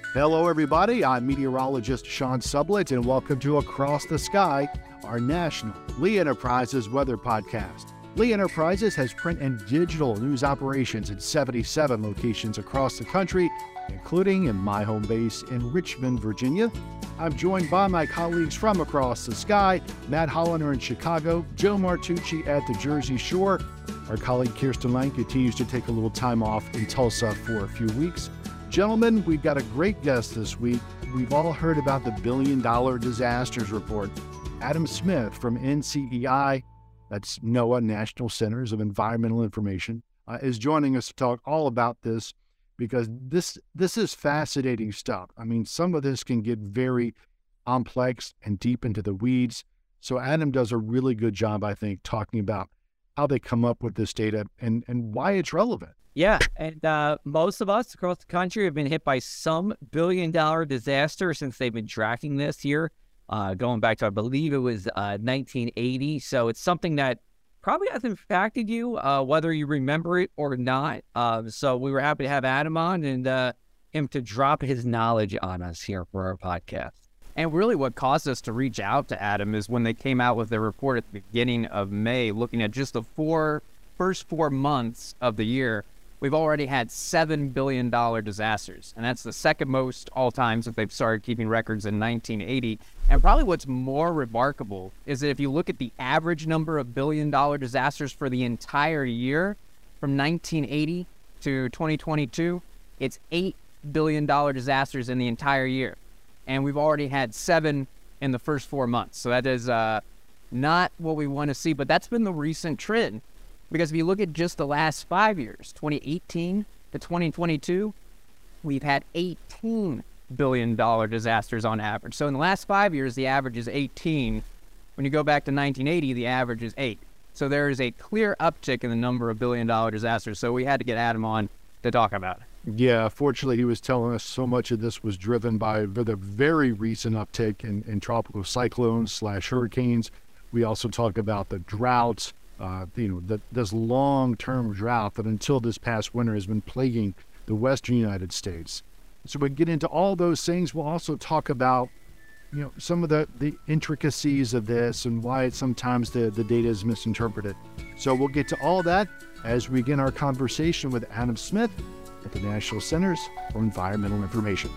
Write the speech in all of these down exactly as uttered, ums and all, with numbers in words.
Hello, everybody. I'm meteorologist Sean Sublett, and welcome to Across the Sky, our national Lee Enterprises weather podcast. Lee Enterprises has print and digital news operations in seventy-seven locations across the country, including in my home base in Richmond, Virginia. I'm joined by my colleagues from Across the Sky, Matt Hollander in Chicago, Joe Martucci at the Jersey Shore. Our colleague Kirsten Lang continues to take a little time off in Tulsa for a few weeks. Gentlemen, we've got a great guest this week. We've all heard about the Billion Dollar Disasters Report. Adam Smith from N C E I, that's NOAA, National Centers of Environmental Information, uh, is joining us to talk all about this because this this is fascinating stuff. I mean, some of this can get very complex and deep into the weeds. So Adam does a really good job, I think, talking about how they come up with this data and, and why it's relevant. Yeah, and uh, most of us across the country have been hit by some billion-dollar disaster since they've been tracking this year, uh, going back to, I believe it was uh, nineteen eighty. So it's something that probably has impacted you, uh, whether you remember it or not. Uh, so we were happy to have Adam on and uh, him to drop his knowledge on us here for our podcast. And really what caused us to reach out to Adam is when they came out with their report at the beginning of May, looking at just the four first four months of the year. We've already had seven billion dollar disasters, and that's the second most all time since they've started keeping records in nineteen eighty. And probably what's more remarkable is that if you look at the average number of billion dollar disasters for the entire year, from nineteen eighty to twenty twenty-two, it's eight billion dollar disasters in the entire year. And we've already had seven in the first four months. So that is uh, not what we want to see, but that's been the recent trend. Because if you look at just the last five years, twenty eighteen to twenty twenty-two, we've had eighteen billion dollar disasters on average. So in the last five years, the average is eighteen. When you go back to nineteen eighty, the average is eight. So there is a clear uptick in the number of billion dollar disasters. So we had to get Adam on to talk about it. Yeah, fortunately, he was telling us so much of this was driven by the very recent uptick in, in tropical cyclones slash hurricanes. We also talk about the droughts. Uh, you know, the, this long-term drought that until this past winter has been plaguing the western United States. So we get into all those things. We'll also talk about, you know, some of the, the intricacies of this and why it, sometimes the, the data is misinterpreted. So we'll get to all that as we begin our conversation with Adam Smith at the National Centers for Environmental Information.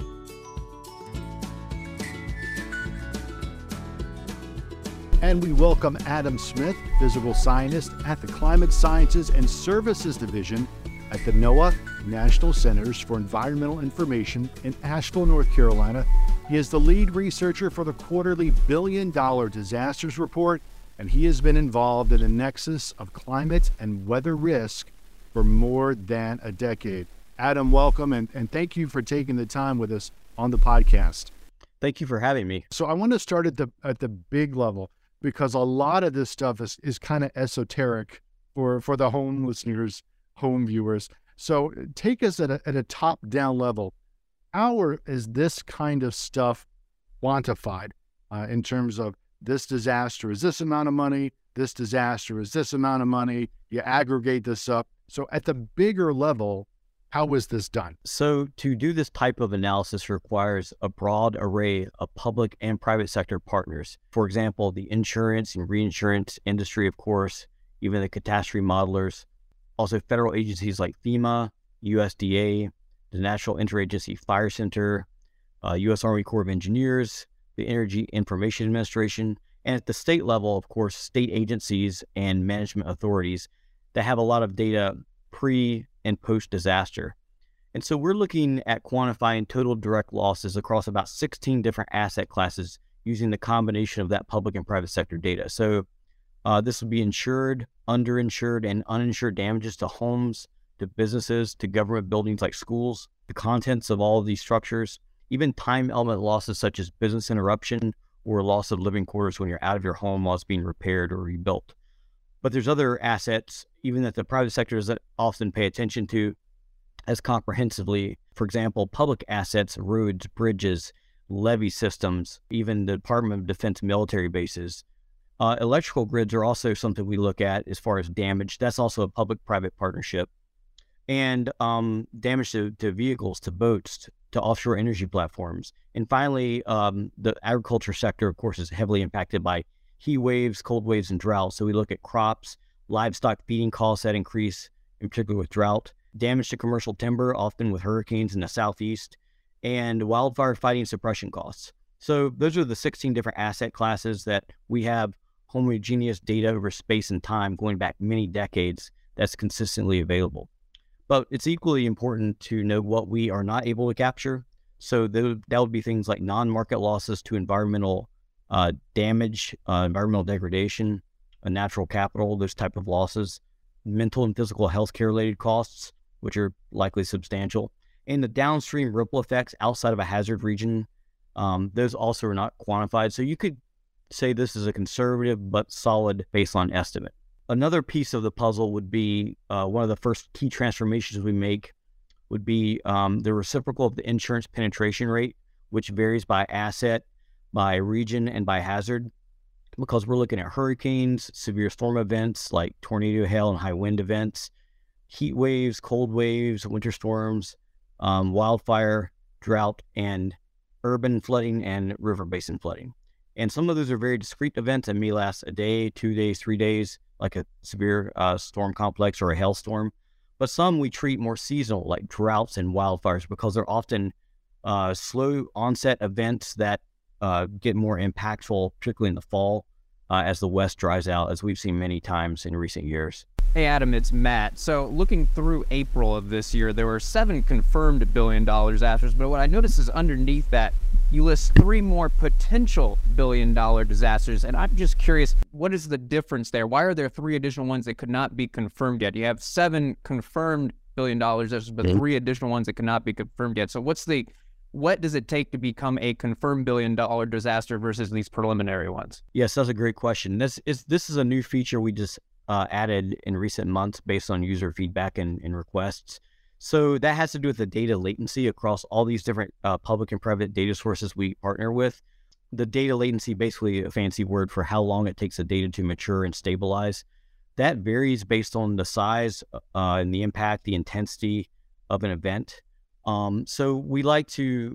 And we welcome Adam Smith, physical scientist at the Climate Sciences and Services Division at the NOAA, National Centers for Environmental Information in Asheville, North Carolina. He is the lead researcher for the quarterly Billion Dollar Disasters Report, and he has been involved in the nexus of climate and weather risk for more than a decade. Adam, welcome, and, and thank you for taking the time with us on the podcast. Thank you for having me. So I want to start at the at the big level, because a lot of this stuff is, is kind of esoteric for, for the home listeners, home viewers. So take us at a, at a top-down level. How are, is this kind of stuff quantified uh, in terms of this disaster is this amount of money, this disaster is this amount of money, you aggregate this up. So at the bigger level, how was this done? So to do this type of analysis requires a broad array of public and private sector partners. For example, the insurance and reinsurance industry, of course, even the catastrophe modelers, also federal agencies like FEMA, U S D A, the National Interagency Fire Center, uh, U S Army Corps of Engineers, the Energy Information Administration, and at the state level, of course, state agencies and management authorities that have a lot of data pre and post-disaster. And so we're looking at quantifying total direct losses across about sixteen different asset classes using the combination of that public and private sector data. So uh, this would be insured, underinsured, and uninsured damages to homes, to businesses, to government buildings like schools, the contents of all of these structures, even time element losses such as business interruption or loss of living quarters when you're out of your home while it's being repaired or rebuilt. But there's other assets, even that the private sector doesn't often pay attention to as comprehensively. For example, public assets, roads, bridges, levee systems, even the Department of Defense military bases. Uh, electrical grids are also something we look at as far as damage. That's also a public-private partnership. And um, damage to, to vehicles, to boats, to offshore energy platforms. And finally, um, the agriculture sector, of course, is heavily impacted by heat waves, cold waves, and drought. So we look at crops, livestock feeding costs that increase, in particular with drought, damage to commercial timber, often with hurricanes in the southeast, and wildfire fighting suppression costs. So those are the sixteen different asset classes that we have homogeneous data over space and time going back many decades that's consistently available. But it's equally important to know what we are not able to capture. So th- that would be things like non-market losses to environmental uh, damage, uh, environmental degradation, uh, natural capital, those type of losses, mental and physical healthcare related costs, which are likely substantial, and the downstream ripple effects outside of a hazard region. Um, those also are not quantified. So you could say this is a conservative but solid baseline estimate. Another piece of the puzzle would be uh, one of the first key transformations we make would be um, the reciprocal of the insurance penetration rate, which varies by asset, by region, and by hazard, because we're looking at hurricanes, severe storm events like tornado, hail, and high wind events, heat waves, cold waves, winter storms, um, wildfire, drought, and urban flooding and river basin flooding. And some of those are very discrete events that may last a day, two days, three days, like a severe uh, storm complex or a hailstorm. But some we treat more seasonal, like droughts and wildfires, because they're often uh, slow onset events that uh, get more impactful, particularly in the fall, uh, as the West dries out, as we've seen many times in recent years. Hey, Adam, it's Matt. So looking through April of this year, there were seven confirmed billion dollar disasters, but what I noticed is underneath that, you list three more potential billion dollar disasters. And I'm just curious, what is the difference there? Why are there three additional ones that could not be confirmed yet? You have seven confirmed billion dollar disasters, but three additional ones that could not be confirmed yet. So what's the, what does it take to become a confirmed billion dollar disaster versus these preliminary ones? Yes, that's a great question. This is, this is a new feature we just uh, added in recent months based on user feedback and, and requests. So that has to do with the data latency across all these different uh, public and private data sources we partner with. The data latency, basically a fancy word for how long it takes the data to mature and stabilize. That varies based on the size uh, and the impact, the intensity of an event. Um, so we like to,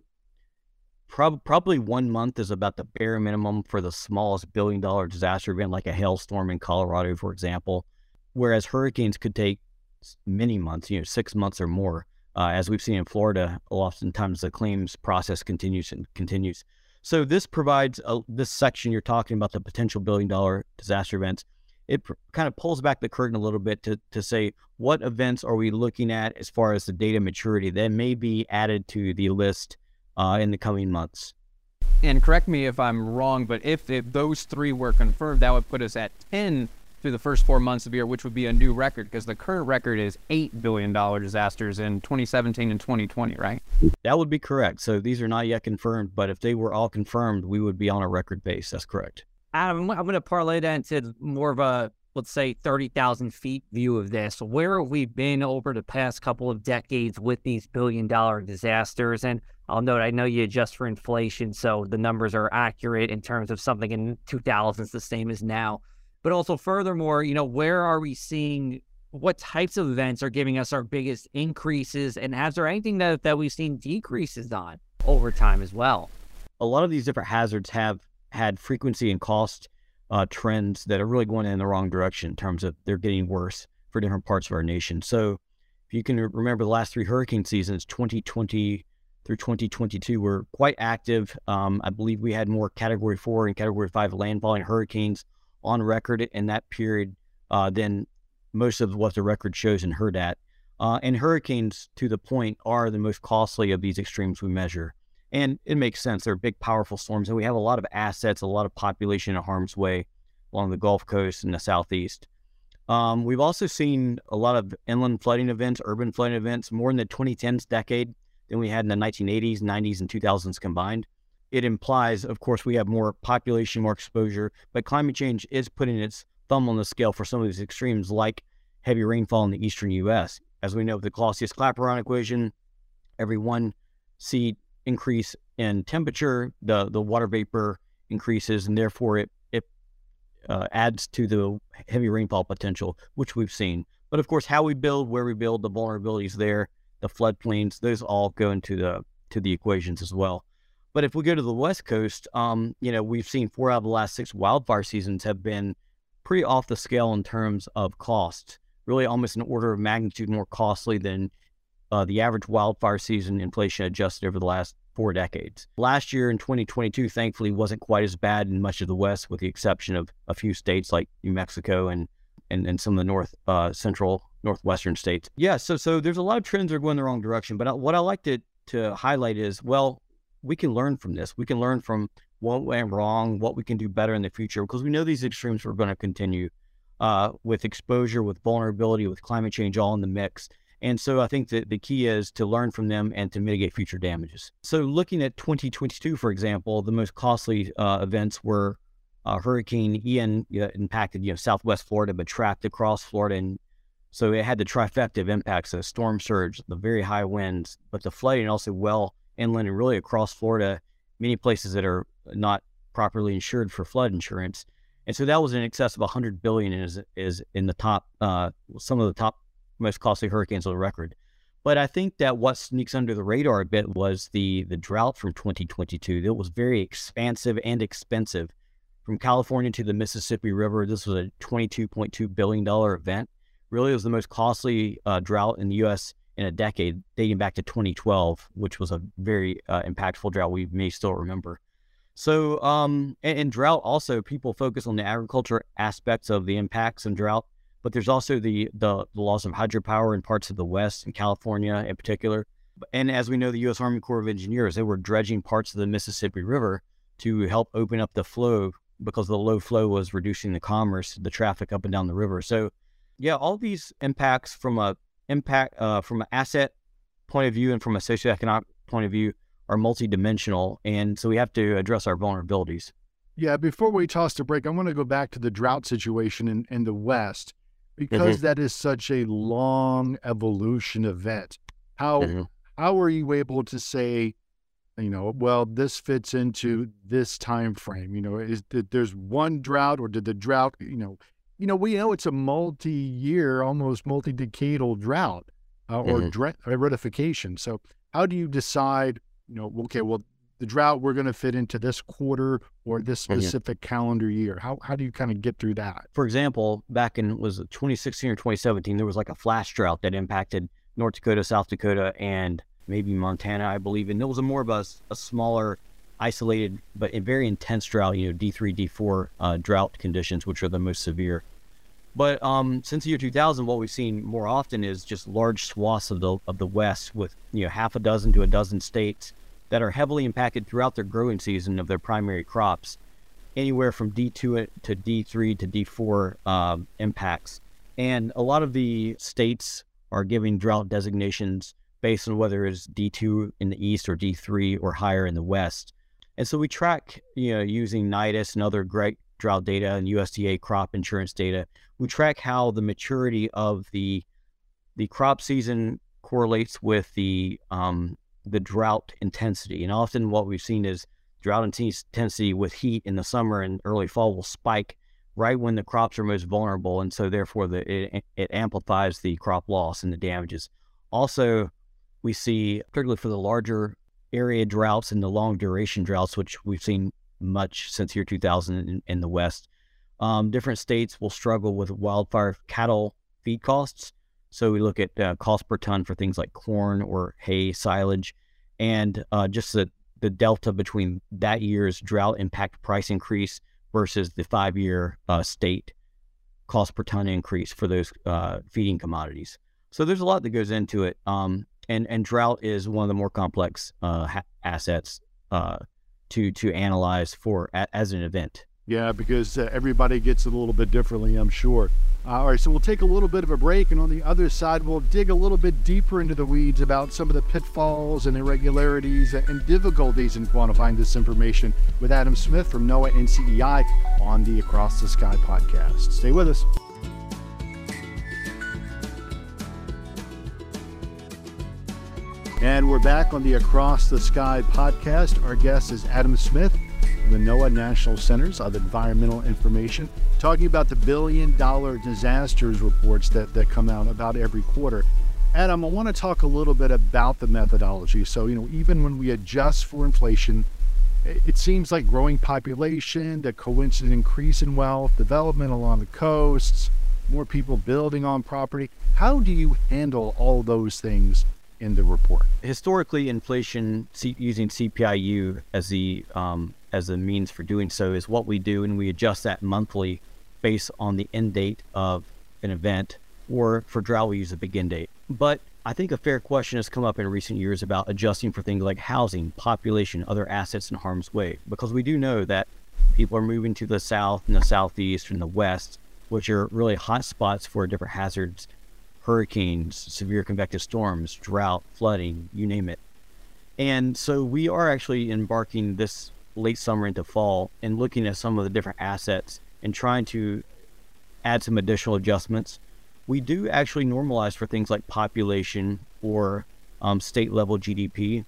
prob- probably one month is about the bare minimum for the smallest billion dollar disaster event, like a hailstorm in Colorado, for example, whereas hurricanes could take many months, you know, six months or more. Uh, as we've seen in Florida, oftentimes the claims process continues and continues. So this provides, a, this section you're talking about, the potential billion dollar disaster events, it pr- kind of pulls back the curtain a little bit to, to say, what events are we looking at as far as the data maturity that may be added to the list uh, in the coming months. And correct me if I'm wrong, but if, if those three were confirmed, that would put us at ten through the first four months of the year, which would be a new record, because the current record is eight billion dollar disasters in twenty seventeen and twenty twenty, right? That would be correct. So these are not yet confirmed, but if they were all confirmed, we would be on a record base. That's correct. Adam, I'm going to parlay that into more of a, let's say, thirty thousand feet view of this. Where have we been over the past couple of decades with these billion dollar disasters? And I'll note, I know you adjust for inflation, so the numbers are accurate in terms of something in two thousands, the same as now. But also furthermore, you know, where are we seeing, what types of events are giving us our biggest increases? And has there anything that, that we've seen decreases on over time as well? A lot of these different hazards have had frequency and cost uh, trends that are really going in the wrong direction in terms of they're getting worse for different parts of our nation. So if you can remember the last three hurricane seasons, twenty twenty through twenty twenty-two were quite active. Um, I believe we had more category four and category five landfalling hurricanes on record in that period uh, than most of what the record shows in HERDAT. Uh, and hurricanes, to the point, are the most costly of these extremes we measure. And it makes sense. They're big, powerful storms, and we have a lot of assets, a lot of population in harm's way along the Gulf Coast and the Southeast. Um, we've also seen a lot of inland flooding events, urban flooding events, more in the twenty tens decade than we had in the nineteen eighties, nineties, and two thousands combined. It implies, of course, we have more population, more exposure, but climate change is putting its thumb on the scale for some of these extremes, like heavy rainfall in the eastern U S. As we know, the Clausius-Clapeyron equation, every one C increase in temperature, the, the water vapor increases, and therefore it, it uh, adds to the heavy rainfall potential, which we've seen. But of course, how we build, where we build, the vulnerabilities there, the floodplains, those all go into the to the equations as well. But if we go to the West Coast, um, you know, we've seen four out of the last six wildfire seasons have been pretty off the scale in terms of cost, really almost an order of magnitude more costly than uh, the average wildfire season inflation adjusted over the last four decades. Last year in twenty twenty-two, thankfully, wasn't quite as bad in much of the West, with the exception of a few states like New Mexico and and, and some of the north uh, central northwestern states. Yeah, so so there's a lot of trends that are going the wrong direction. But what I like to to highlight is, well, we can learn from this. We can learn from what went wrong, what we can do better in the future, because we know these extremes are going to continue uh, with exposure, with vulnerability, with climate change all in the mix. And so I think that the key is to learn from them and to mitigate future damages. So looking at twenty twenty-two, for example, the most costly uh, events were uh, Hurricane Ian uh, impacted, you know, Southwest Florida, but tracked across Florida. And so it had the trifecta of impacts, the storm surge, the very high winds, but the flooding also well inland and really across Florida, many places that are not properly insured for flood insurance. And so that was in excess of one hundred billion dollars and is, is in the top, uh, some of the top most costly hurricanes on the record. But I think that what sneaks under the radar a bit was the the drought from twenty twenty-two. That was very expansive and expensive. From California to the Mississippi River, this was a twenty-two point two billion dollars event. Really, it was the most costly uh, drought in the U S in a decade, dating back to twenty twelve, which was a very uh, impactful drought we may still remember. So, um, and, and drought also, people focus on the agriculture aspects of the impacts of drought, but there's also the, the, the loss of hydropower in parts of the West, in California in particular. And as we know, the U S Army Corps of Engineers, they were dredging parts of the Mississippi River to help open up the flow, because the low flow was reducing the commerce, the traffic up and down the river. So yeah, all these impacts from a impact, uh, from an asset point of view and from a socioeconomic point of view are multidimensional. And so we have to address our vulnerabilities. Yeah, before we toss the break, I want to go back to the drought situation in, in the West, because mm-hmm. that is such a long evolution event. How mm-hmm. how are you able to say, you know, well, this fits into this time frame? You know, is did there's one drought, or did the drought, you know, you know, we know it's a multi-year, almost multi-decadal drought uh, or mm-hmm. dre- retification. So how do you decide, you know, okay, well, the drought, we're going to fit into this quarter or this specific mm-hmm. calendar year? How how do you kind of get through that? For example, back in, was it twenty sixteen or twenty seventeen, there was like a flash drought that impacted North Dakota, South Dakota, and maybe Montana, I believe. And it was a more of a, a smaller, isolated, but a very intense drought, you know, D three, D four uh, drought conditions, which are the most severe. But um, since the year two thousand, what we've seen more often is just large swaths of the of the West, with, you know, half a dozen to a dozen states that are heavily impacted throughout their growing season of their primary crops, anywhere from D two to D three to D four um, impacts. And a lot of the states are giving drought designations based on whether it's D two in the East or D three or higher in the West. And so we track, you know, using NIDIS and other great drought data and U S D A crop insurance data, we track how the maturity of the the crop season correlates with the um, the drought intensity. And often what we've seen is drought intensity with heat in the summer and early fall will spike right when the crops are most vulnerable. And so therefore the, it, it amplifies the crop loss and the damages. Also, we see, particularly for the larger area droughts and the long duration droughts, which we've seen much since year two thousand in, in the West, um, different states will struggle with wildfire cattle feed costs. So we look at uh, cost per ton for things like corn or hay, silage, and uh, just the, the delta between that year's drought impact price increase versus the five-year uh, state cost per ton increase for those uh, feeding commodities. So there's a lot that goes into it, um, and and drought is one of the more complex uh, ha- assets uh, to to analyze for a, as an event. Yeah, because uh, everybody gets it a little bit differently, I'm sure. Uh, all right, so we'll take a little bit of a break, and on the other side, we'll dig a little bit deeper into the weeds about some of the pitfalls and irregularities and difficulties in quantifying this information with Adam Smith from NOAA N C E I on the Across the Sky podcast. Stay with us. And we're back on the Across the Sky podcast. Our guest is Adam Smith, the NOAA National Centers of Environmental Information, talking about the billion dollar disasters reports that, that come out about every quarter. Adam, I want to talk a little bit about the methodology. So, you know, even when we adjust for inflation, it seems like growing population, the coincident increase in wealth, development along the coasts, more people building on property. How do you handle all those things in the report? Historically, inflation C- using C P I U as the um, as the means for doing so is what we do, and we adjust that monthly based on the end date of an event, or for drought we use a begin date. But I think a fair question has come up in recent years about adjusting for things like housing, population, other assets in harm's way, because we do know that people are moving to the south and the southeast and the west, which are really hot spots for different hazards, hurricanes, severe convective storms, drought, flooding, you name it. And so we are actually embarking this late summer into fall and looking at some of the different assets and trying to add some additional adjustments. We do actually normalize for things like population or um, state level G D P.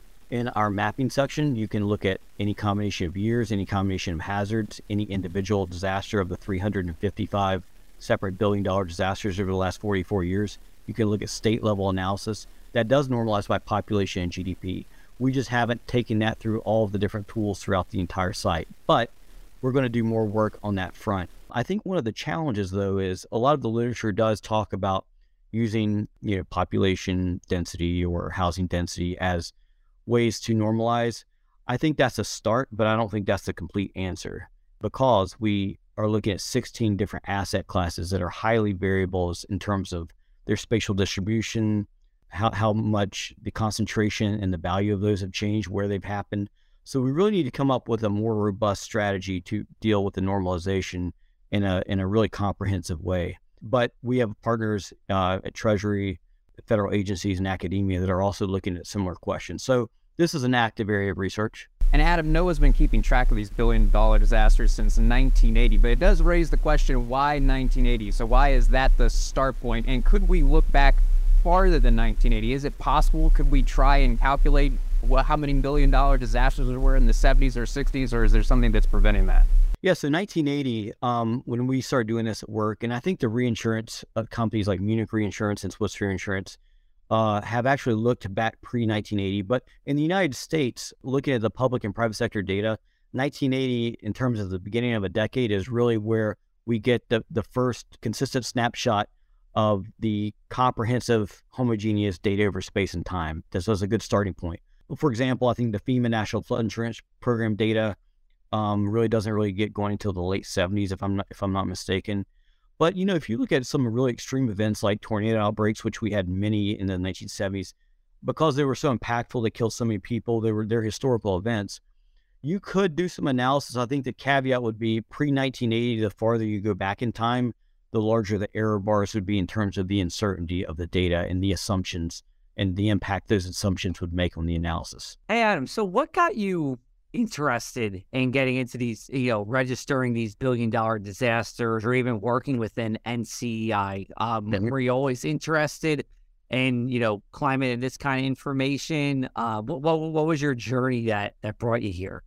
In our mapping section, you can look at any combination of years, any combination of hazards, any individual disaster of the three hundred fifty-five separate billion dollar disasters over the last forty-four years. You can look at state level analysis that does normalize by population and G D P. We just haven't taken that through all of the different tools throughout the entire site, but we're going to do more work on that front. I think one of the challenges, though, is a lot of the literature does talk about using, you know, population density or housing density as ways to normalize. I think that's a start, but I don't think that's the complete answer, because we are looking at sixteen different asset classes that are highly variable in terms of their spatial distribution, how, how much the concentration and the value of those have changed, where they've happened. So we really need to come up with a more robust strategy to deal with the normalization in a in a really comprehensive way. But we have partners uh, at Treasury, federal agencies, and academia that are also looking at similar questions. So this is an active area of research. And Adam, NOAA's been keeping track of these billion dollar disasters since nineteen eighty, but it does raise the question, why nineteen eighty? So why is that the start point? And could we look back farther than nineteen eighty? Is it possible? Could we try and calculate what, how many billion dollar disasters there were in the seventies or sixties, or is there something that's preventing that? Yeah, so nineteen eighty, um, when we started doing this at work, and I think the reinsurance uh, companies like Munich Reinsurance and Swiss Reinsurance uh, have actually looked back pre nineteen eighty. But in the United States, looking at the public and private sector data, nineteen eighty, in terms of the beginning of a decade, is really where we get the, the first consistent snapshot of the comprehensive homogeneous data over space and time. This was a good starting point. For example, I think the FEMA National Flood Insurance Program data Um, really doesn't really get going until the late seventies, if I'm not if I'm not mistaken. But you know, if you look at some really extreme events like tornado outbreaks, which we had many in the nineteen seventies, because they were so impactful, they killed so many people, they were they're historical events. You could do some analysis. I think the caveat would be pre nineteen eighty. The farther you go back in time, the larger the error bars would be in terms of the uncertainty of the data and the assumptions and the impact those assumptions would make on the analysis. Hey, Adam, so what got you interested in getting into these, you know, registering these billion dollar disasters, or even working within N C E I? Um, Mhm. Were you always interested in, you know, climate and this kind of information? Uh, what, what, what was your journey that, that brought you here?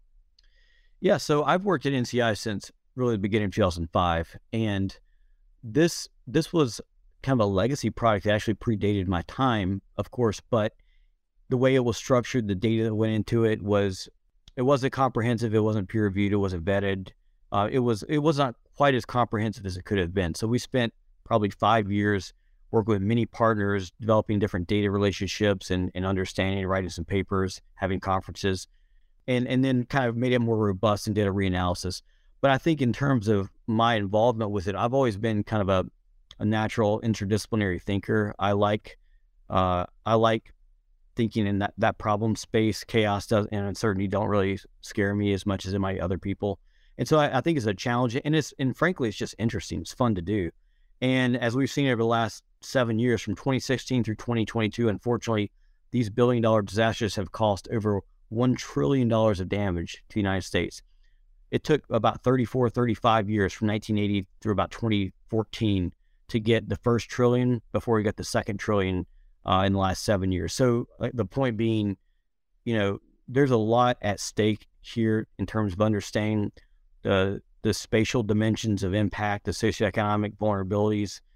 Yeah, so I've worked at N C I since really the beginning of two thousand five, and this this was kind of a legacy product that actually predated my time, of course, but the way it was structured, the data that went into it was, it wasn't comprehensive, it wasn't peer reviewed, it wasn't vetted. Uh, it was it was not quite as comprehensive as it could have been. So we spent probably five years working with many partners, developing different data relationships and, and understanding, writing some papers, having conferences, and, and then kind of made it more robust and did a reanalysis. But I think in terms of my involvement with it, I've always been kind of a, a natural interdisciplinary thinker. I like uh, I like thinking in that, that problem space. Chaos does, and uncertainty don't really scare me as much as it might other people. And so I, I think it's a challenge, and it's, and frankly, it's just interesting. It's fun to do. And as we've seen over the last seven years, from twenty sixteen through twenty twenty-two, unfortunately, these billion dollar disasters have cost over one trillion dollars of damage to the United States. It took about thirty-four, thirty-five years from nineteen eighty through about twenty fourteen to get the first trillion before we got the second trillion uh, in the last seven years. So uh, the point being, you know, there's a lot at stake here in terms of understanding the the spatial dimensions of impact, the socioeconomic vulnerabilities,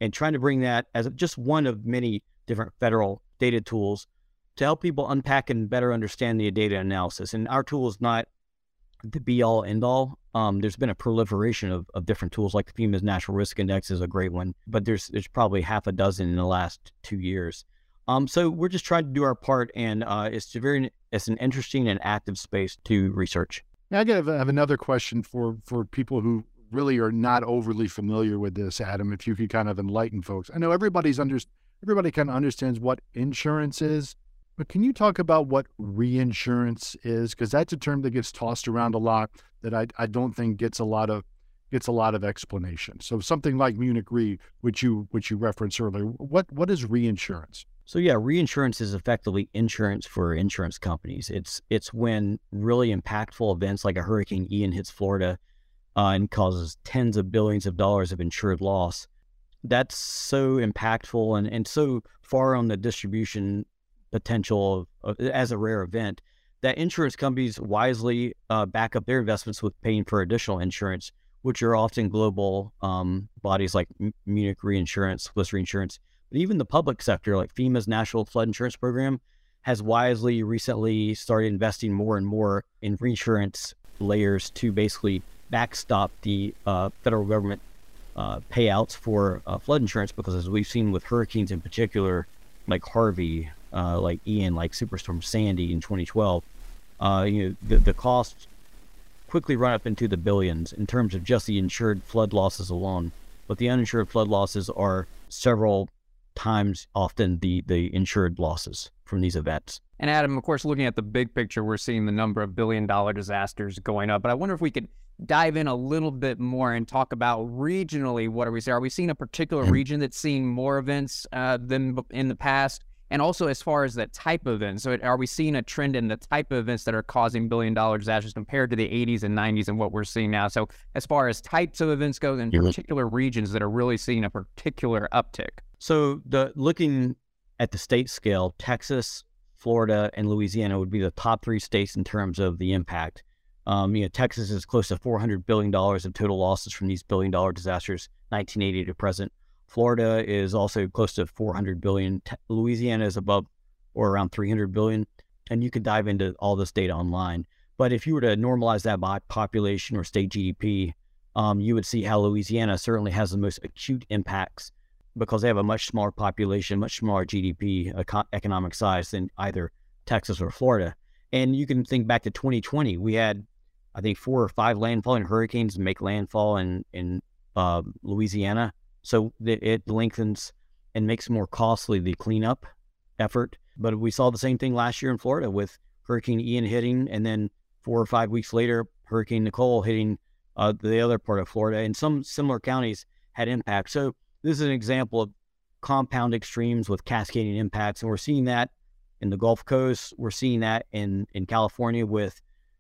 and trying to bring that as just one of many different federal data tools to help people unpack and better understand the data analysis. And our tool is not the be all end all. Um, there's been a proliferation of, of different tools, like FEMA's Natural Risk Index is a great one, but there's there's probably half a dozen in the last two years. Um, so we're just trying to do our part, and uh, it's a very it's an interesting and active space to research. Now, I have, I have another question for for people who really are not overly familiar with this, Adam. If you could kind of enlighten folks. I know everybody's under everybody kind of understands what insurance is. But can you talk about what reinsurance is? Because that's a term that gets tossed around a lot that I, I don't think gets a lot of gets a lot of explanation. So something like Munich Re, which you which you referenced earlier, what what is reinsurance? So yeah, reinsurance is effectively insurance for insurance companies. It's it's when really impactful events like a Hurricane Ian hits Florida uh, and causes tens of billions of dollars of insured loss. That's so impactful and, and so far on the distribution potential of, of, as a rare event that insurance companies wisely uh, back up their investments with paying for additional insurance, which are often global um, bodies like M- Munich Reinsurance, Swiss Reinsurance, but even the public sector like FEMA's National Flood Insurance Program has wisely recently started investing more and more in reinsurance layers to basically backstop the uh, federal government uh, payouts for uh, flood insurance, because as we've seen with hurricanes in particular, like Harvey, Uh, like Ian, like Superstorm Sandy in twenty twelve, uh, you know, the, the costs quickly run up into the billions in terms of just the insured flood losses alone. But the uninsured flood losses are several times often the, the insured losses from these events. And Adam, of course, looking at the big picture, we're seeing the number of billion dollar disasters going up. But I wonder if we could dive in a little bit more and talk about regionally, what are we seeing? Are we seeing a particular region that's seeing more events uh, than in the past? And also as far as the type of events, so are we seeing a trend in the type of events that are causing billion dollar disasters compared to the eighties and nineties and what we're seeing now? So as far as types of events go, in particular regions that are really seeing a particular uptick. So the looking at the state scale, Texas, Florida, and Louisiana would be the top three states in terms of the impact. Um, you know, Texas is close to four hundred billion dollars of total losses from these billion dollar disasters, nineteen eighty to present. Florida is also close to four hundred billion. Louisiana is above or around three hundred billion. And you could dive into all this data online. But if you were to normalize that by population or state G D P, um, you would see how Louisiana certainly has the most acute impacts because they have a much smaller population, much smaller G D P eco- economic size than either Texas or Florida. And you can think back to twenty twenty. We had, I think, four or five landfalling hurricanes make landfall in, in uh, Louisiana. So it lengthens and makes more costly the cleanup effort. But we saw the same thing last year in Florida with Hurricane Ian hitting, and then four or five weeks later, Hurricane Nicole hitting uh, the other part of Florida. And some similar counties had impact. So this is an example of compound extremes with cascading impacts. And we're seeing that in the Gulf Coast. We're seeing that in, in California with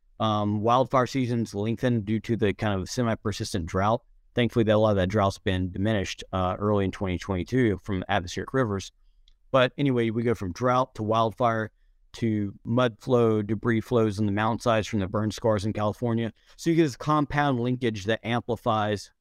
um, wildfire seasons lengthened due to the kind of semi-persistent drought. Thankfully, that a lot of that drought's been diminished uh, early in twenty twenty-two from atmospheric rivers. But anyway, we go from drought to wildfire to mud flow, debris flows in the mountainsides from the burn scars in California. So you get this compound linkage that amplifies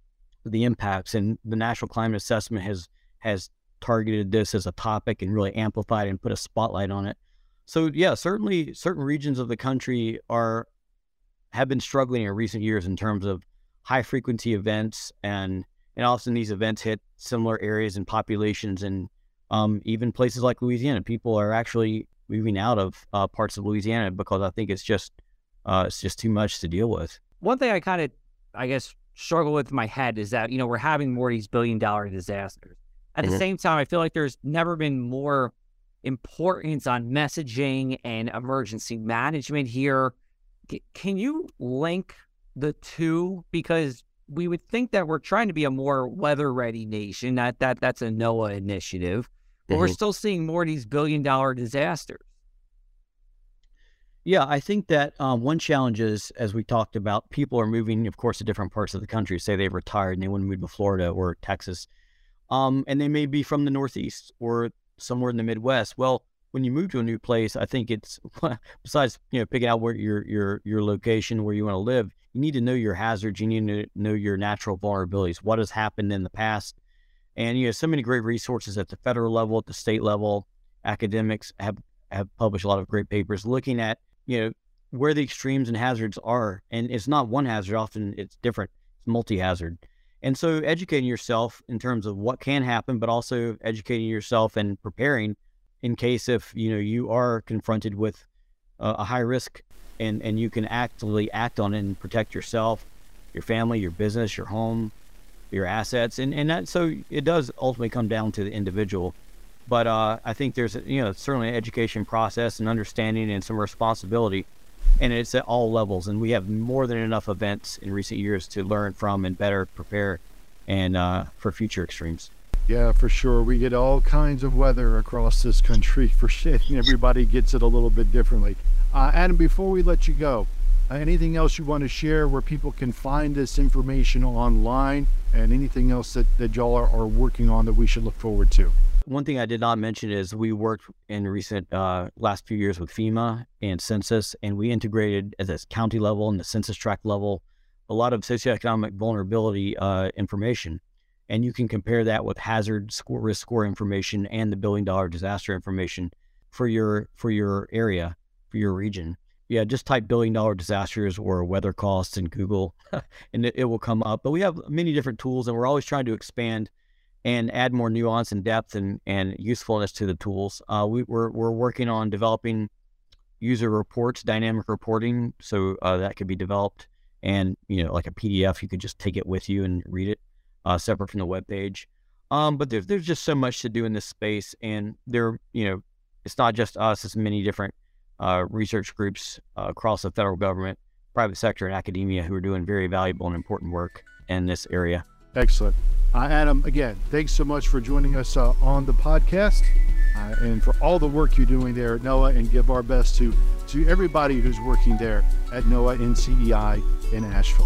the impacts. And the National Climate Assessment has has targeted this as a topic and really amplified and put a spotlight on it. So yeah, certainly certain regions of the country are have been struggling in recent years in terms of high frequency events, and and often these events hit similar areas and populations, and um, even places like Louisiana. People are actually moving out of uh, parts of Louisiana because I think it's just uh, it's just too much to deal with. One thing I kind of, I guess, struggle with in my head is that, you know, we're having more of these billion dollar disasters. At mm-hmm. the same time, I feel like there's never been more importance on messaging and emergency management here. C- can you link the two? Because we would think that we're trying to be a more weather-ready nation. That that that's a NOAA initiative, but mm-hmm. we're still seeing more of these billion-dollar disasters. Yeah, I think that um, one challenge is, as we talked about, people are moving, of course, to different parts of the country. Say they've retired and they want to move to Florida or Texas, um, and they may be from the Northeast or somewhere in the Midwest. Well, when you move to a new place, I think it's, besides, you know, picking out where your your your location, where you want to live, you need to know your hazards. You need to know your natural vulnerabilities. What has happened in the past? And, you know, so many great resources at the federal level, at the state level. Academics have, have published a lot of great papers looking at, you know, where the extremes and hazards are. And it's not one hazard, often it's different. It's multi-hazard. And so educating yourself in terms of what can happen, but also educating yourself and preparing in case if, you know, you are confronted with uh, a high risk and, and you can actively act on it and protect yourself, your family, your business, your home, your assets. And, and that, so it does ultimately come down to the individual. But uh, I think there's, you know, certainly an education process and understanding and some responsibility. And it's at all levels. And we have more than enough events in recent years to learn from and better prepare and uh, for future extremes. Yeah, for sure. We get all kinds of weather across this country for shit, and everybody gets it a little bit differently. Uh, Adam, before we let you go, uh, anything else you want to share where people can find this information online, and anything else that, that y'all are, are working on that we should look forward to? One thing I did not mention is we worked in recent uh, last few years with FEMA and Census, and we integrated at this county level and the census tract level a lot of socioeconomic vulnerability uh, information. And you can compare that with hazard score, risk score information and the billion dollar disaster information for your for your area, for your region. Yeah, just type billion dollar disasters or weather costs in Google and it, it will come up. But we have many different tools, and we're always trying to expand and add more nuance and depth and, and usefulness to the tools. Uh, we, we're, we're working on developing user reports, dynamic reporting, so uh, that could be developed. And, you know, like a P D F, you could just take it with you and read it. Uh, separate from the web page. Um, but there's, there's just so much to do in this space. And there, you know, it's not just us, it's many different uh, research groups uh, across the federal government, private sector, and academia who are doing very valuable and important work in this area. Excellent. Uh, Adam, again, thanks so much for joining us uh, on the podcast uh, and for all the work you're doing there at NOAA, and give our best to, to everybody who's working there at NOAA N C E I in Asheville.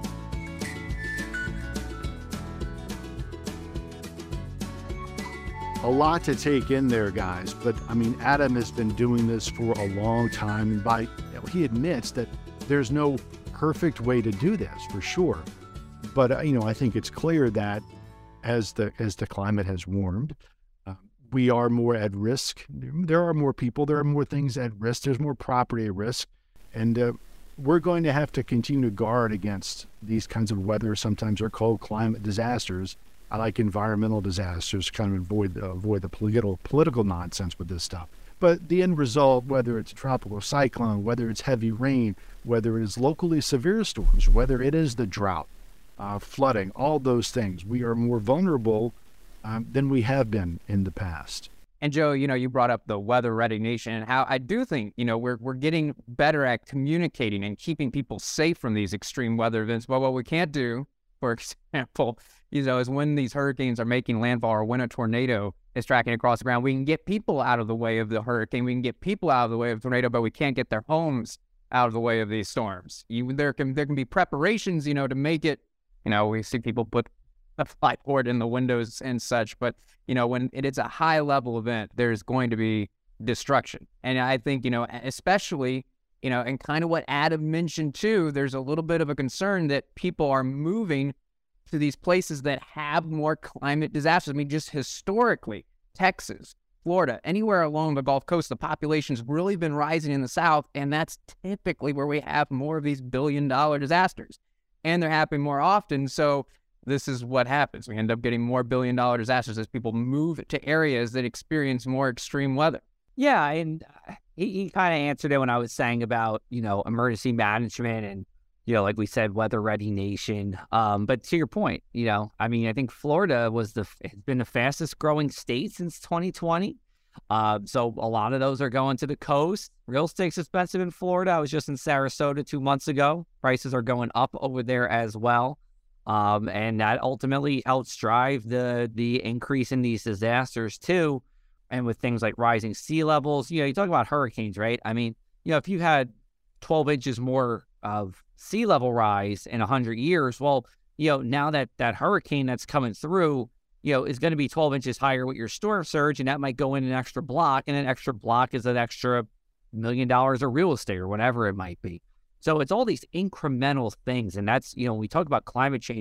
A lot to take in there, guys, but I mean, Adam has been doing this for a long time, and by, you know, he admits that there's no perfect way to do this for sure. But uh, you know, I think it's clear that as the as the climate has warmed, uh, we are more at risk. There are more people, there are more things at risk, there's more property at risk, and uh, we're going to have to continue to guard against these kinds of weather. Sometimes are called climate disasters. I like environmental disasters, kind of avoid uh, avoid the political political nonsense with this stuff. But the end result, whether it's a tropical cyclone, whether it's heavy rain, whether it is locally severe storms, whether it is the drought, uh, flooding, all those things, we are more vulnerable um, than we have been in the past. And Joe, you know, you brought up the Weather Ready Nation, and how I do think, you know, we're we're getting better at communicating and keeping people safe from these extreme weather events. But what we can't do, for example, you know, is when these hurricanes are making landfall or when a tornado is tracking across the ground, we can get people out of the way of the hurricane. We can get people out of the way of the tornado, but we can't get their homes out of the way of these storms. You, there can there can be preparations, you know, to make it, you know, we see people put a flyboard in the windows and such, but, you know, when it is a high level event, there's going to be destruction. And I think, you know, especially, you know, and kind of what Adam mentioned too, there's a little bit of a concern that people are moving to these places that have more climate disasters. I mean, just historically, Texas, Florida, anywhere along the Gulf Coast, the population's really been rising in the South, and that's typically where we have more of these billion-dollar disasters. And they're happening more often, so this is what happens. We end up getting more billion-dollar disasters as people move to areas that experience more extreme weather. Yeah, and he, he kind of answered it when I was saying about, you know, emergency management and, you know, like we said, Weather Ready Nation. Um, but to your point, you know, I mean, I think Florida was the has been the fastest growing state since twenty twenty. Uh, so a lot of those are going to the coast. Real estate's expensive in Florida. I was just in Sarasota two months ago. Prices are going up over there as well. Um, and that ultimately helps drive the the increase in these disasters too. And with things like rising sea levels, you know, you talk about hurricanes, right? I mean, you know, if you had twelve inches more of sea level rise in one hundred years, well, you know, now that that hurricane that's coming through, you know, is going to be twelve inches higher with your storm surge, and that might go in an extra block, and an extra block is an extra million dollars of real estate or whatever it might be. So it's all these incremental things, and that's, you know, when we talk about climate change,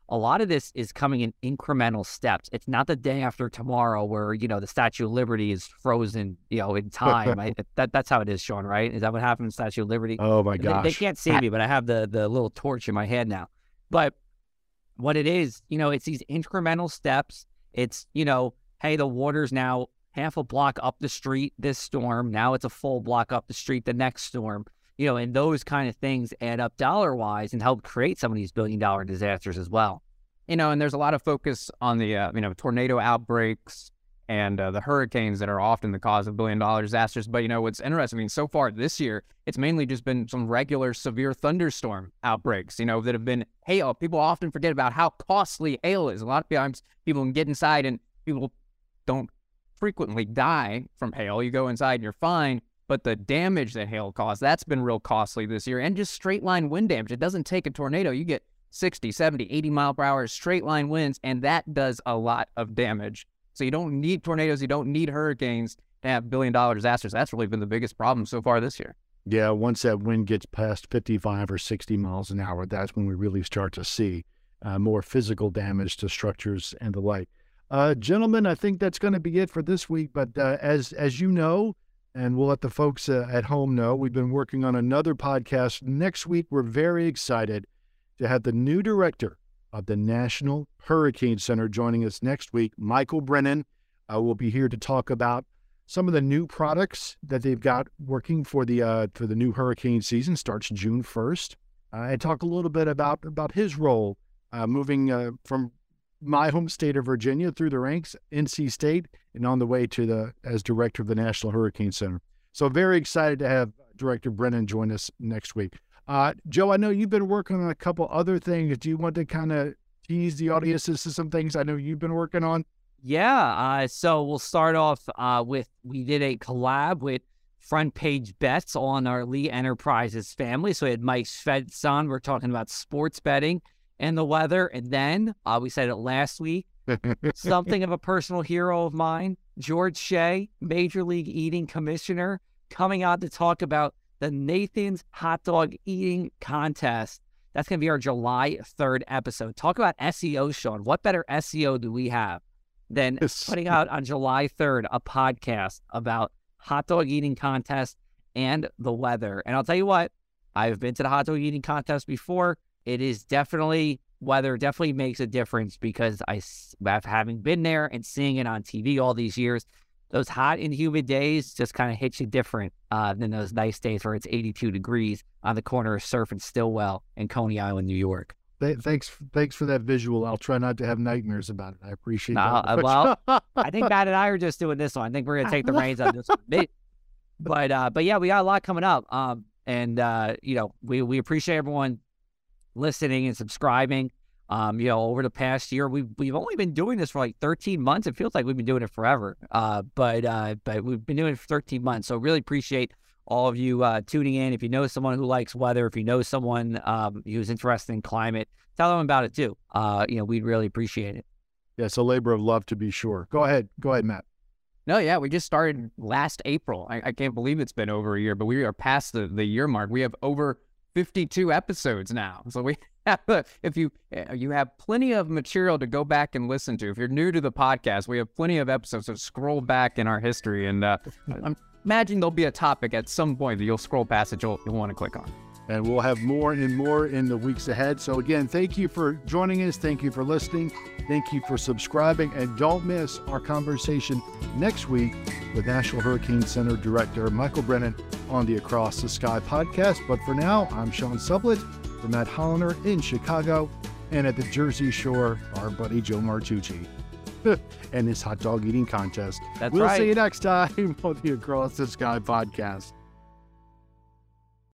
a lot of this is coming in incremental steps. It's not the day after tomorrow where, you know, the Statue of Liberty is frozen, you know, in time. I, that, that's how it is, Sean, right? Is that what happened in Statue of Liberty? Oh, my gosh. They, they can't see me, but I have the, the little torch in my head now. But what it is, you know, it's these incremental steps. It's, you know, hey, the water's now half a block up the street this storm. Now it's a full block up the street the next storm. You know, and those kind of things add up dollar-wise and help create some of these billion-dollar disasters as well. You know, and there's a lot of focus on the, uh, you know, tornado outbreaks and uh, the hurricanes that are often the cause of billion-dollar disasters. But, you know, what's interesting, I mean, so far this year, it's mainly just been some regular severe thunderstorm outbreaks, you know, that have been hail. People often forget about how costly hail is. A lot of times people can get inside and people don't frequently die from hail. You go inside and you're fine. But the damage that hail caused, that's been real costly this year. And just straight line wind damage. It doesn't take a tornado. You get sixty, seventy, eighty mile per hour straight line winds, and that does a lot of damage. So you don't need tornadoes. You don't need hurricanes to have billion dollar disasters. That's really been the biggest problem so far this year. Yeah, once that wind gets past fifty-five or sixty miles an hour, that's when we really start to see uh, more physical damage to structures and the like. Uh, gentlemen, I think that's going to be it for this week. But uh, as as you know, and we'll let the folks uh, at home know, we've been working on another podcast. Next week, we're very excited to have the new director of the National Hurricane Center joining us next week. Michael Brennan uh, will be here to talk about some of the new products that they've got working for the uh, for the new hurricane season. Starts June first. Uh, and talk a little bit about, about his role uh, moving uh, from my home state of Virginia through the ranks, N C State, and on the way to the as director of the National Hurricane Center. So very excited to have Director Brennan join us next week. Uh, Joe, I know you've been working on a couple other things. Do you want to kind of tease the audience as to some things I know you've been working on? Yeah. Uh, so we'll start off uh, with, we did a collab with Front Page Bets on our Lee Enterprises family. So we had Mike Svets on. We're talking about sports betting and the weather. And then uh, we said it last week, something of a personal hero of mine, George Shea, Major League Eating Commissioner, coming out to talk about the Nathan's Hot Dog Eating Contest. That's going to be our July third episode. Talk about S E O, Sean. What better S E O do we have than yes. putting out on July third a podcast about hot dog eating contest and the weather? And I'll tell you what, I've been to the hot dog eating contest before. It is definitely, weather definitely makes a difference because I, having been there and seeing it on T V all these years, those hot and humid days just kind of hit you different uh, than those nice days where it's eighty-two degrees on the corner of Surf and Stillwell in Coney Island, New York. Thanks thanks for that visual. I'll try not to have nightmares about it. I appreciate no, that. Well, I think Matt and I are just doing this one. I think we're going to take the reins on this one. But, uh, but yeah, we got a lot coming up. Um, and, uh, you know, we, we appreciate everyone listening and subscribing. Um, you know, over the past year, we've, we've only been doing this for like thirteen months. It feels like we've been doing it forever. Uh, but, uh, but we've been doing it for thirteen months. So really appreciate all of you uh, tuning in. If you know someone who likes weather, if you know someone um, who's interested in climate, tell them about it too. Uh, you know, we'd really appreciate it. Yeah, it's a labor of love to be sure. Go ahead. Go ahead, Matt. No, yeah, we just started last April. I, I can't believe it's been over a year, but we are past the, the year mark. We have over fifty-two episodes now. So we have, if you you have plenty of material to go back and listen to. If you're new to the podcast, we have plenty of episodes. So scroll back in our history, and uh, I'm imagine there'll be a topic at some point that you'll scroll past that you'll, you'll want to click on. And we'll have more and more in the weeks ahead. So again, thank you for joining us. Thank you for listening. Thank you for subscribing. And don't miss our conversation next week with National Hurricane Center Director Michael Brennan on the Across the Sky podcast. But for now, I'm Sean Sublett for Matt Holliner in Chicago, and at the Jersey Shore, our buddy Joe Martucci and his hot dog eating contest. That's we'll right. see you next time on the Across the Sky podcast.